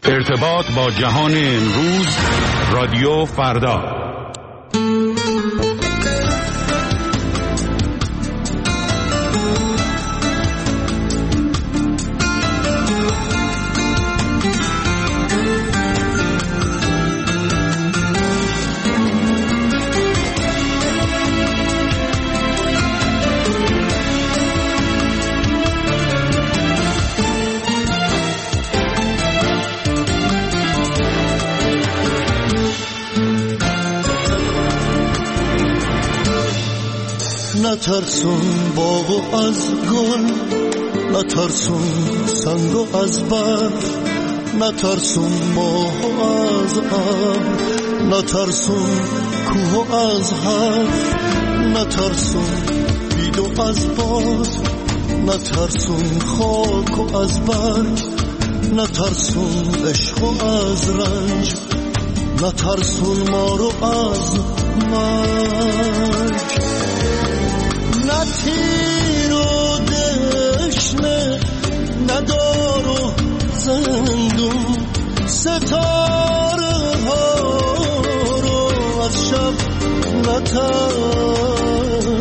ارتباط با جهان امروز، رادیو فردا. نترسون باغ از گل، نترسون سنگ از برف، نترسون ماه از ابر، نترسون کوه از حرف، نترسون بید از باد، نترسون خاک از برگ، نترسون عشق از رنج، نترسون ما رو از مرگ. نه تیر و دشنه، نه دار و زندون، ستاره ها رو از شب نترسون.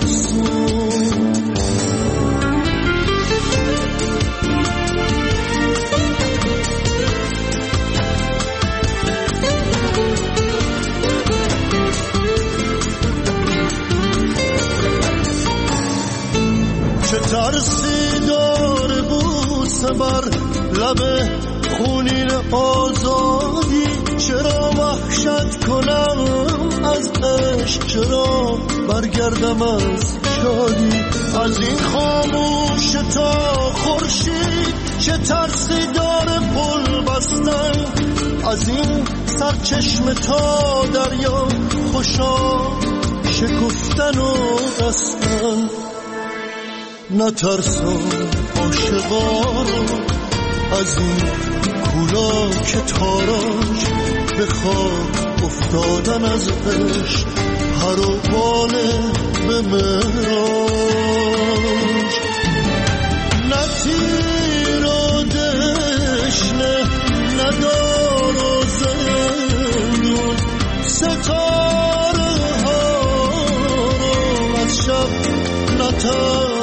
چه ترسی داره بوسه بر لب خونین آزادی، چرا وحشت کنم از عشق، چرا برگردم از شادی، از این خاموش تا خورشید. چه ترسی داره پل بستن، از این سرچشمه تا دریا، خوشا شکفتن و رستن. نترسان عاشقا رو از این کولا که تاراج، به خاک افتادن از عشق، هر و باله به معراج. نه تیر و دشنه، نه دار و زندون، ستاره ها رو از شب نترسون.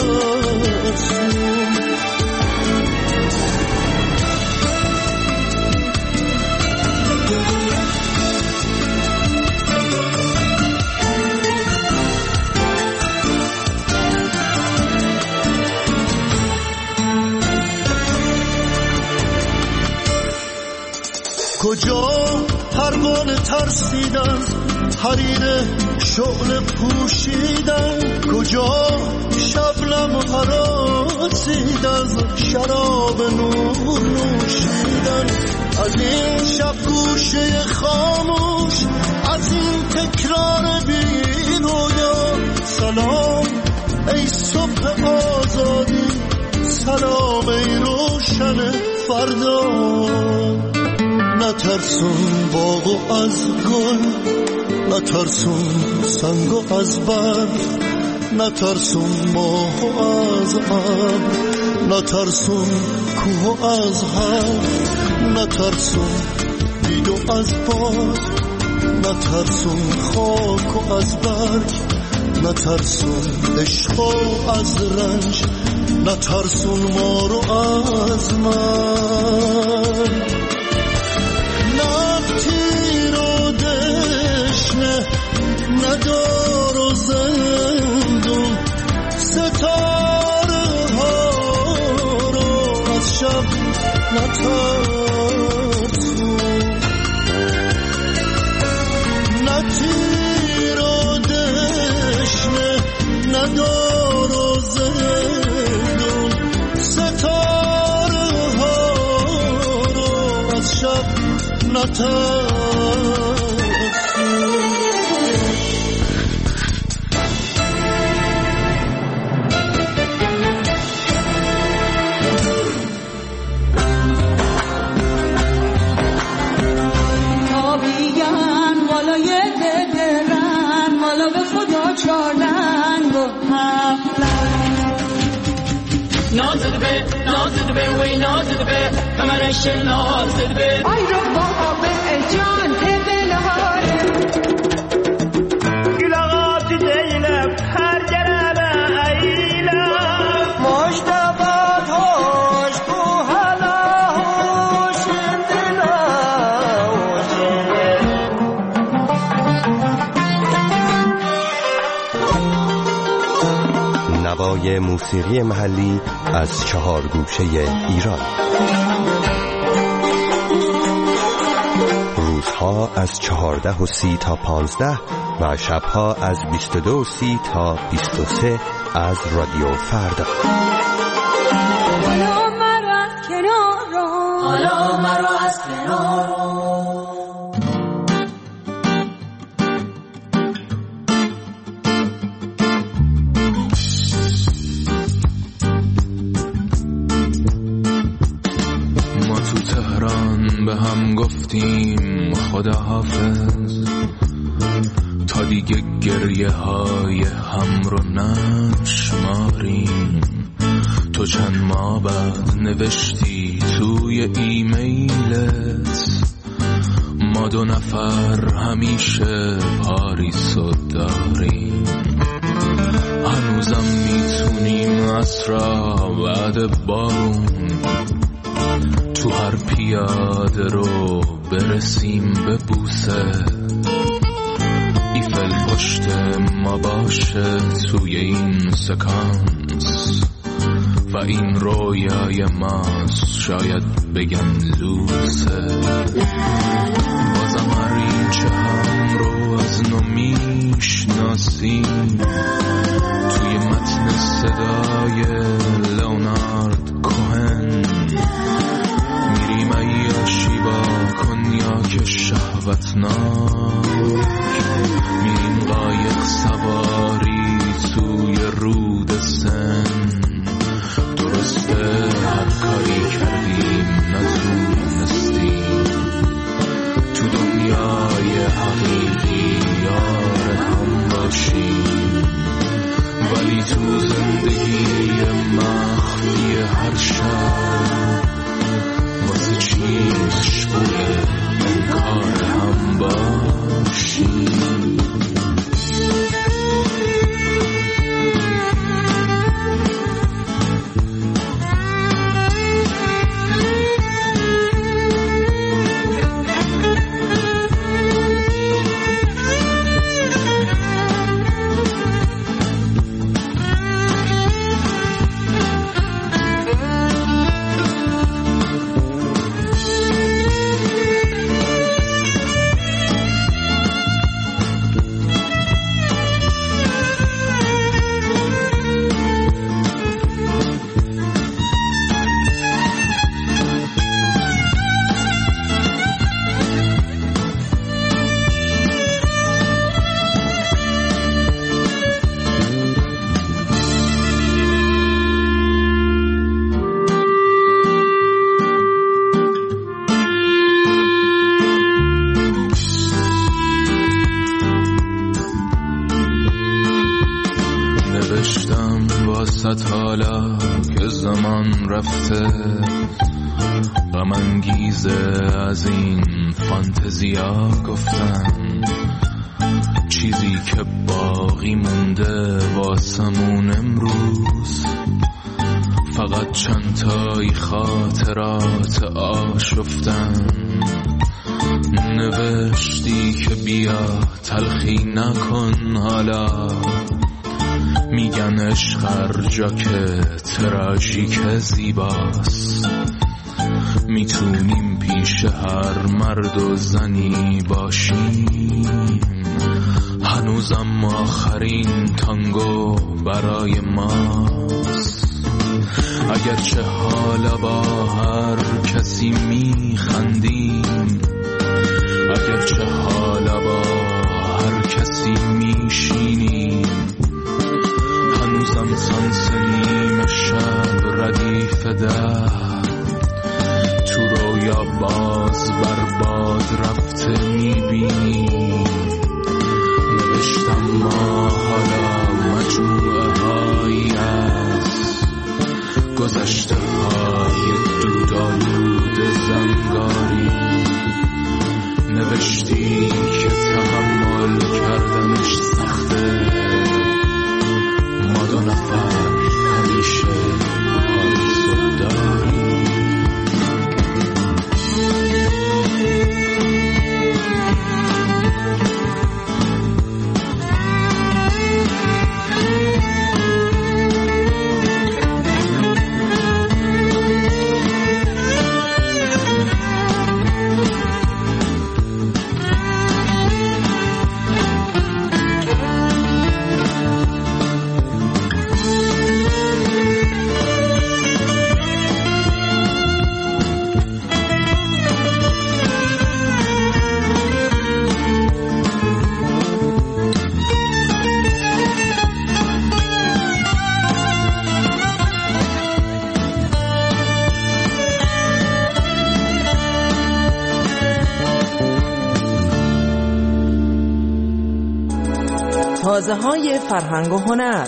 کجا پروانه ترسیدن، حریر شعله پوشیدن، کجا شبنم هراسید از شراب نور نوشیدن. از این شب گوشه خاموش، از این تکرار بی رویا، سلام ای صبح آزادی، سلام ای روشن فردا. نترسون باغ از گل، نترسون سنگ از برف، نترسون ماه از ابر، نترسون کوه از حرف، نترسون بید از باد، نترسون خاک از برگ، نترسون عشق از رنج، نترسون ما رو از مرگ. نه تیر و دشنه، نه دار و زندون، ستاره ها رو از شب نترسون. نه تیر و دشنه، نه دار و زندون، ستاره ها رو از شب نترسون. نازل به نازد به وی نازد به کمرش نازد به آی رو بابا به جان تبلار گلغات دیلم هر گرم ایلم مجتبات هاش کو حالا هوش نوای موسیقی محلی از 4 گوشه ایران. روزها از 14:30 تا 15 و شبها از 22:30 تا 23 از رادیو فردا. حالا مرا از کنار رو، حالا مرا از کنار رو. ما تو تهران به هم گفتیم خداحافظ، تا دیگه گریه های هم رو نشماریم. تو چند ماه بعد نوشتی توی ایمیلت ما 2 نفر همیشه پاریسو داریم. هنوزم میتونیم عصرا بعد بارون تو هر پیاده رو برسیم به بوسه. ایفل پشت ما باشه توی این سکانس و این رویای ماست، شاید بگن لوسه. بازم هریچه هم رو از نو میشناسیم توی متن صدای لئونارد کوهن. میریم عیاشی با کنیاک شهوتناک، میریم قایق سواری توی رود سن. درسته هر کاری کردیم نتونستیم تو دنیای حقیقی یار هم باشیم، ولی تو زندگی مخفی هر شب واسه چی مشغول انکار هم باشیم. حالا که زمان رفته غم انگیزه از این فانتزیا گفتن، چیزی که باقی مونده واسمون امروز فقط چند تایی خاطرات آشفتن. نوشتی که بیا تلخی نکن، حالا میگن عشق هر جا که تراژیک زیباست، میتونیم پیش هر مرد و زنی باشیم. هنوزم آخرین تانگو برای ماست، اگرچه حالا با هر کسی میخندیم، اگرچه حالا با هر کسی میشینیم، هنوزم سانس نیم شب ردیف ده تو رویا باز برباد رفته میبینیم. نوشتم ما حالا مجموعه هایی از گذشته های دودآلود زنگاری نوشتی که تحمل کردنش سخته، ما دو نفر همیشه آرزو داریم. تازه‌های فرهنگ و هنر.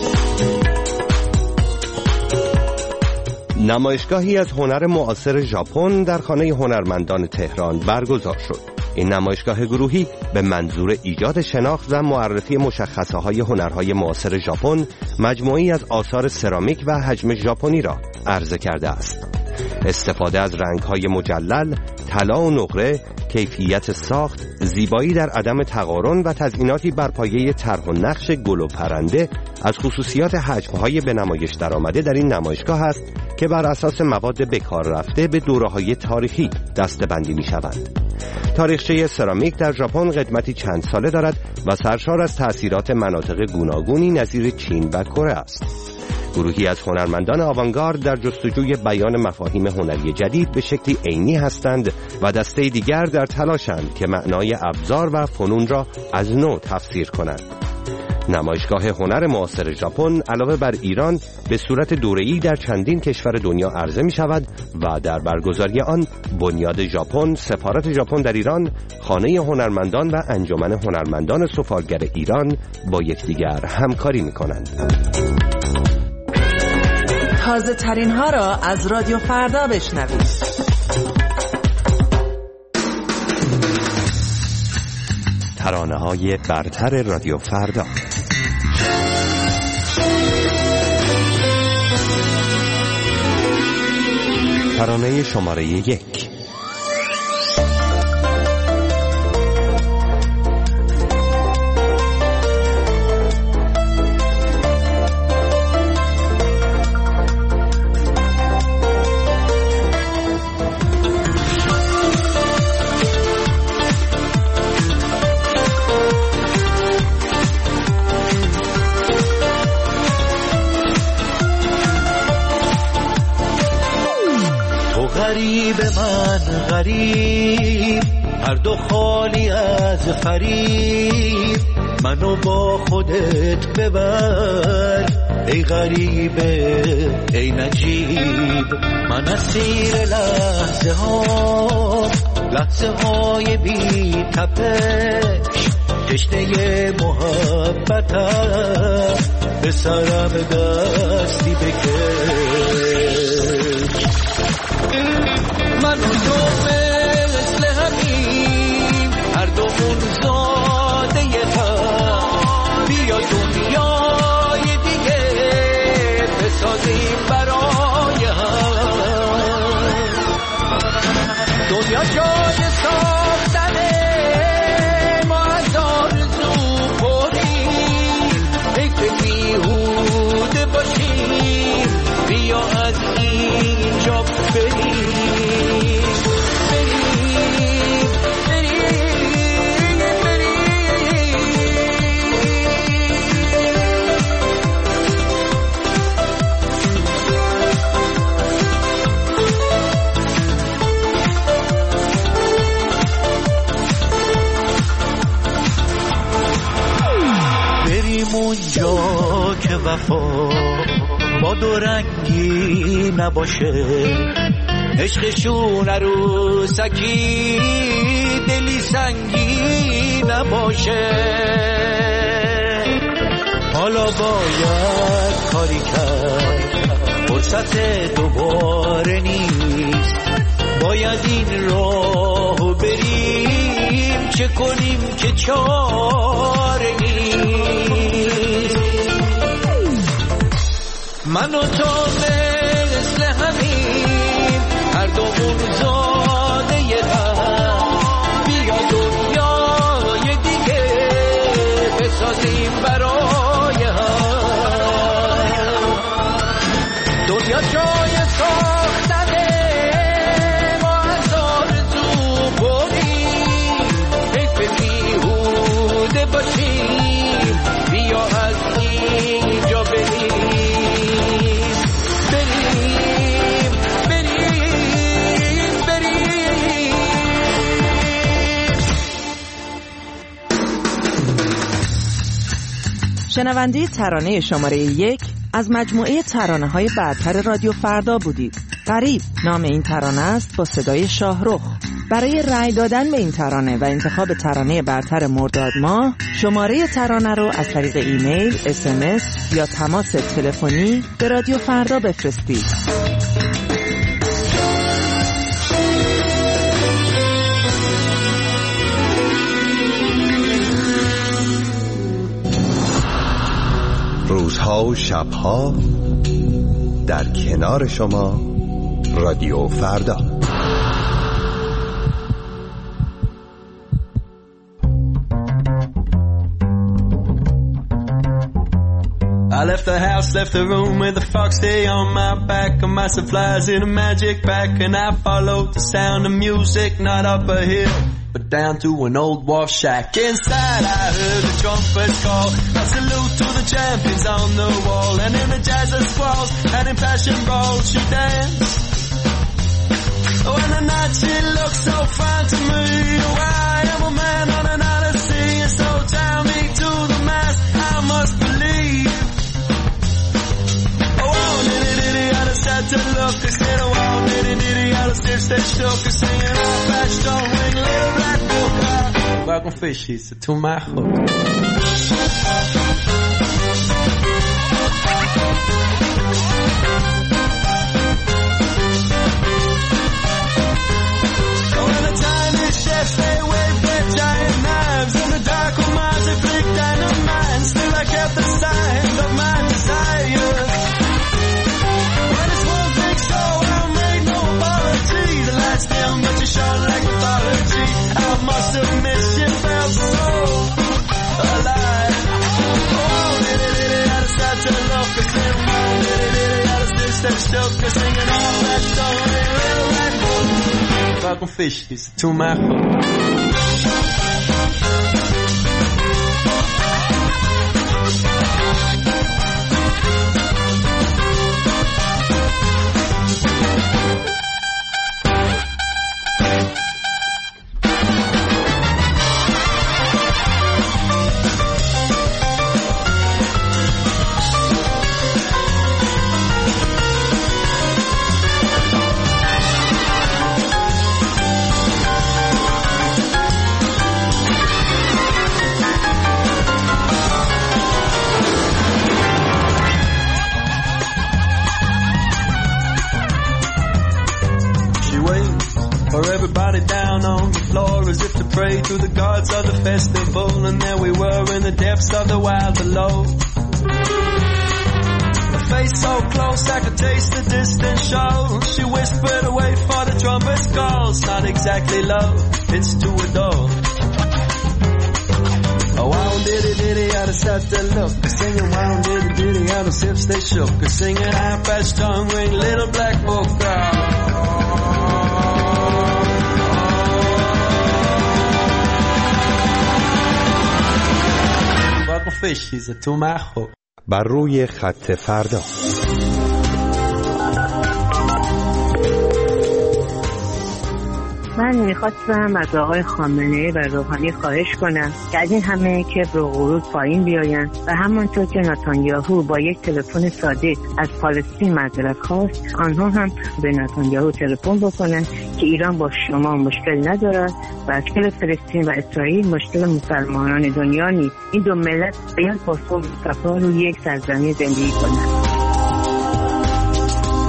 نمایشگاهی از هنر معاصر ژاپن در خانه هنرمندان تهران برگزار شد. این نمایشگاه گروهی به منظور ایجاد شناخت و معرفی مشخصه‌های هنرهای معاصر ژاپن مجموعی از آثار سرامیک و حجم ژاپنی را عرضه کرده است. استفاده از رنگ‌های مجلل، طلا و نقره، کیفیت ساخت، زیبایی در عدم تقارن و تزییناتی بر پایه طرح و نقش گل و پرنده از خصوصیات حجم‌های به نمایش درآمده در این نمایشگاه است که بر اساس مواد بکار رفته به دوره‌های تاریخی دسته‌بندی می‌شوند. تاریخچه سرامیک در ژاپن قدمتی چند ساله دارد و سرشار از تأثیرات مناطق گوناگونی نظیر چین و کره است. گروهی از هنرمندان آوانگارد در جستجوی بیان مفاهیم هنری جدید به شکلی عینی هستند و دسته دیگر در تلاشند که معنای ابزار و فنون را از نو تفسیر کنند. نمایشگاه هنر معاصر ژاپن علاوه بر ایران به صورت دوره‌ای در چندین کشور دنیا عرضه می شود و در برگزاری آن بنیاد ژاپن، سفارت ژاپن در ایران، خانه هنرمندان و انجمن هنرمندان سفالگر ایران با یکدیگر همکاری می کنند. تازه ترین ها را از رادیو فردا بشنوید. ترانه‌های برتر رادیو فردا. ترانه شماره 1. غریب من غریب، هر دو خالی از فریب، منو با خودت ببر ای غریبه ای نجیب. من اسیر لحظه های بی تپش، تشنه محبتم به سرم دستی بکش. من و تو مثل همین، هر دومون زاده هم، بیا دنیای دیگه بسازیم برای هم. دنیا جای ساختنه، ما از آرزو پریم، فکر بیهوده باشیم، بیا از اینجا بریم. اونجا که وفا با دو رنگی نباشه، عشقشون عروسکی دلی سنگی نباشه. حالا باید کاری کرد، فرصت فرصت دوباره نیست، باید این راهو بریم، چه کنیم که چاره نیست. من و تو مثل همین، هر دومون زاده غم، بیا دنیای دیگه بسازیم برای هم. دنیا جای ساختنه، ما از آرزو بریم، حیف بیهوده باشیم، بیا از اینجا بریم. شنونده ترانه شماره 1 از مجموعه ترانه‌های برتر رادیو فردا بودید. غریب نام این ترانه است با صدای شاهرخ. برای رأی دادن به این ترانه و انتخاب ترانه برتر مرداد ماه، شماره ترانه رو از طریق ایمیل، SMS یا تماس تلفنی به رادیو فردا بفرستید. روزها و شبها در کنار شما رادیو فردا. I left the house, left the room with a foxy on my back and my supplies in a magic bag, and I followed the sound of music, not up a hill but down to an old wharf shack. Inside I heard the trumpets call, a salute to the champions on the wall, and in the jazz of squalls and in passion brawls she danced. Oh, and the night she looked so fine to me. Oh, I am a man on an odyssey, and so tell me to the mass I must believe. Oh, nitty-nitty, I just had to look and said, oh, nitty-nitty, I just if they shook and singing off that stone wing, little black book. Welcome fishies to my hook. Oh, and the tiny chefs, they wave their giant knives, and the dark minds, they flick dynamite. Still I kept the signs of my desires. When it's one big show, I'll make no apology. The lights dim, but you shone like mythology. I must have missed you, felt so alive. Oh, diddy, I just had to look and say, oh, diddy, I just did step shook and singing all that song, little red book. Fucking fishies to my hook. To the gods of the festival, and there we were in the depths of the wild below. A face so close I could taste the distant show. She whispered, wait for the trumpet's call. It's not exactly love, it's to adore. Oh, wow, diddy, I just had to look. Singing, wow, diddy, out of hips they shook. Singing, half-past tongue ring, little black book girl. fishies to my hook. بر روی خط فردا. من میخواستم از آقای خامنه‌ای و روحانی خواهش کنم که از این همه کبر و غرور پایین بیاین و همانطور که نتانیاهو با یک تلفن ساده از پالستین معذرت خواست، آنها هم به نتانیاهو تلفن بکنن که ایران با شما مشکل ندارد و مشکل فلسطین و اسرائیل مشکل مسلمانان دنیا نیست. این دو ملت باید با صلح و صفا روی یک سرزمین زندگی کنند.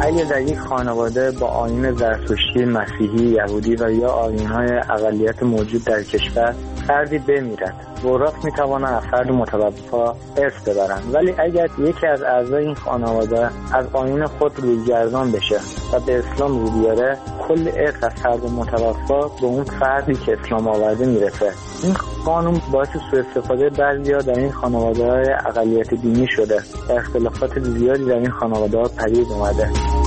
اگه در یک خانواده با آیین زرتشتی، مسیحی، یهودی و یا آیین‌های اقلیت موجود در کشور فردی بمیرد، وراث می‌توانند از فرد متوفی ارث ببرند، ولی اگر یکی از اعضای این خانواده از آیین خود رویگردان بشه و به اسلام رو بیاره، کل ارث از فرد متوفی به اون فردی که اسلام آورده میرسه. این قانون باعث سوء استفاده بعضی‌ها در این خانواده‌های اقلیت دینی شده و اختلافات زیادی در این خانواده‌ها پدید اومده.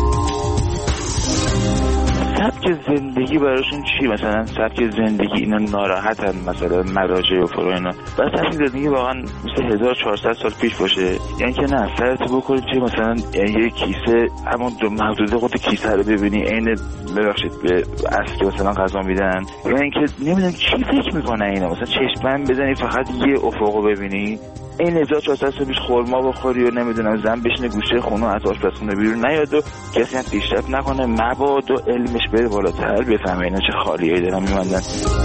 سبک زندگی براشون چی؟ مثلا سبک زندگی اینا ناراحتن، مثلا مراجع و فرو اینا، بعد سبک زندگی واقعا مثل 1400 سال پیش باشه، یعنی که نه سرت بکنی چه مثلا یه کیسه همون محدوده خود کیسه رو ببینی عین ببخشید به اصل که مثلا غذا میدن، یا اینکه نمیدونم چی فکر میکنن اینا، مثلا چشم بزنی فقط یه افقو ببینی، این 1400 سال پیش خورما بخوری و نمیدونم زن بشینه گوشه خونه از آشپزخونه بیرون نیاد و کسی هم پیشرفت نکنه، مبادا علمش بره بالاتر بفهمه اینا چه خالیایی دارن میمندن.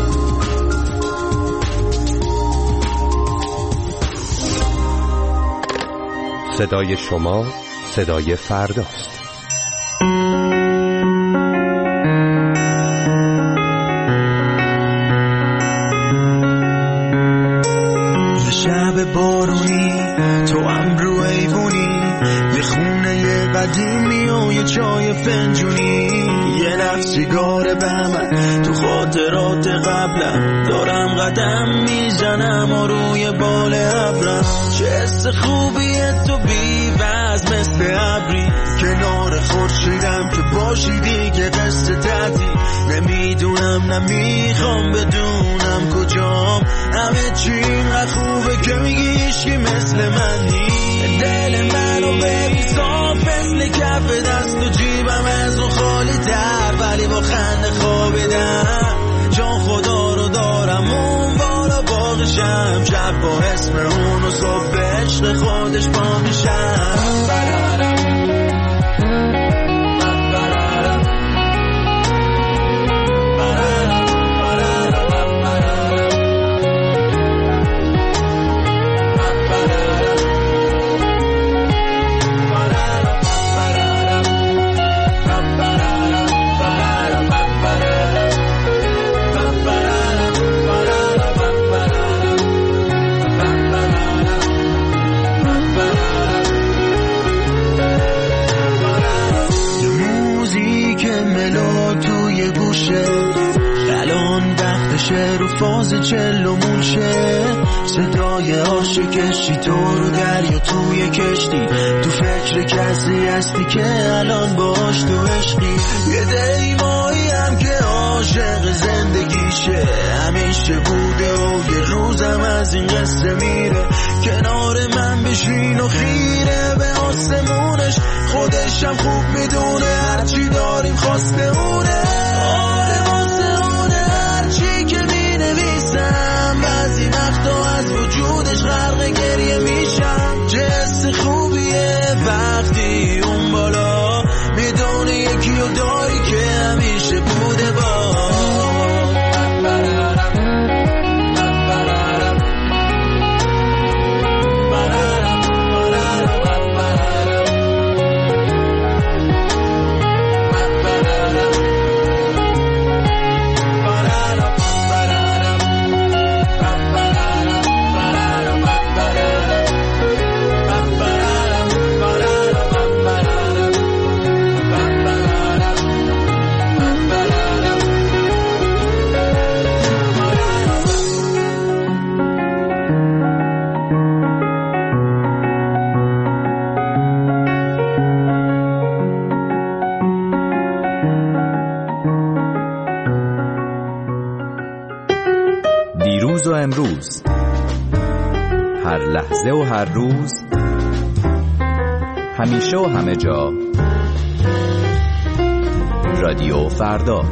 صدای شما صدای فرداست. شب بارونی تو هم رو ایوونی، یه خونه قدیمی و یه چای فنجونی، یه نفس سیگار بهمن تو خاطرات قبلم، دارم قدم میزنم و روی بال ابرم، چه حس خوبیه تو بی‌وزن مثل ابری، کنار خورشیدم که باشی دیگه قصه تعدی، نمیدونم نمیخوام بدونم کجام، همه چی اینقدر خوبه که میگی هیچکی مثل من نیست، دل منو ببین صاف مثل کف دست و جیبم از اون خالی تر، ولی با خنده خوابیدم، جان خدا رو دارم اون بالا باقشم، شب با اسم اون و صبح به عشق خودش با میشم. رو فاز چلمون شه، صدای عاشقشی تو رو دریا توی کشتی، تو فکر کسی هستی که الان باش تو عشقی، یه دیمایی هم که عاشق زندگیشه، همیشه بوده و یه روزم از این قصه میره، کنار من بشین و خیره به آسمونش، خودشم خوب میدونه هرچی داریم خواسته اونه، بعضی وقتا از وجودش غرق گریه میشم، چه حس خوبیه وقتی اون بالا میدونه یکی رو داری که همیشه بوده با امروز، هر لحظه و هر روز، همیشه و همه جا، رادیو فردا.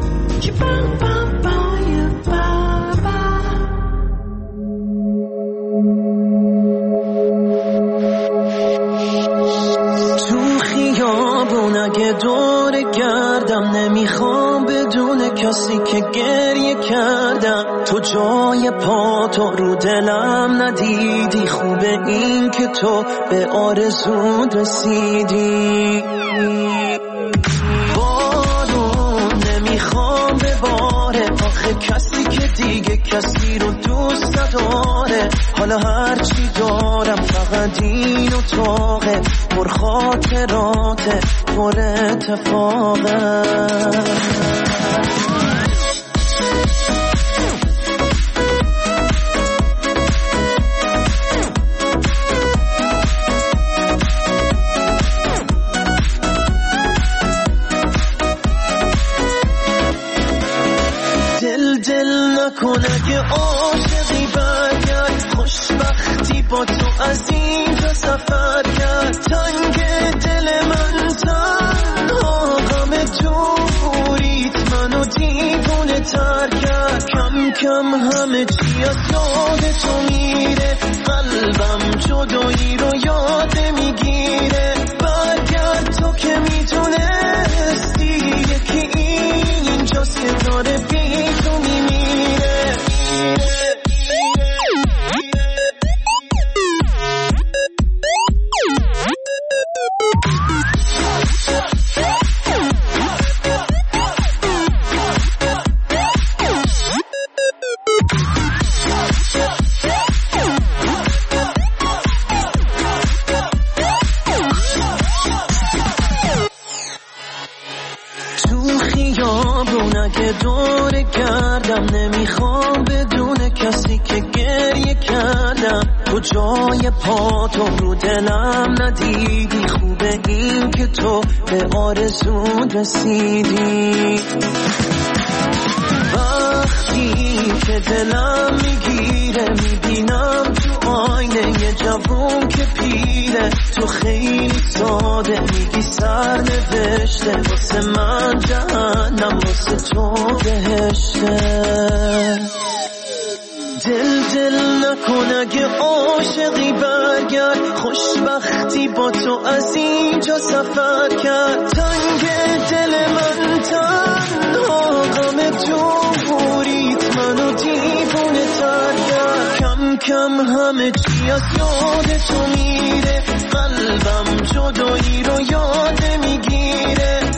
تو خیابون اگه دور گردم، نمیخوام بدون کسی که گریه کردم، تو جای پا تو رو دلم ندیدی، خوبه این که تو به آرزو رسیدی، کسی که دیگه کسی رو دوست نداره. حالا هرچی دارم فقط این اتاقه، پر خاطراته، پر اتفاقه. دل نکن اگه عاشقی برگرد، خوشبختی با تو از اینجا سفر کرد. تنگ دل من تنها غم دوریت منو دیوونه تر کرد. کم کم همه چی از یاد تو میره، قلبم جدایی رو یاد میگیره. برگرد تو که میتونستی، یکی اینجاست که داره بی تو میمیره. که دور گردم نمیخوام بدون کسی که گریه کردم. تو جای پا تو رو دلم ندیدی، خوبه این که تو به آرزون رسیدی. وقتی که دلم میگیره میبینم تو آینه یه جوون که پیره. تو خیلی ساده میگی سر نوشته، واسه من جهنم واسه تو بهشته. دل نکن اگه عاشقی برگرد، خوشبختی با تو از اینجا سفر کرد. تنگ دل من تنها غم دوریت منو دیوونه تر کرد. کم کم همه چی از یاد تو میره، قلبم جدایی رو یاد میگیره.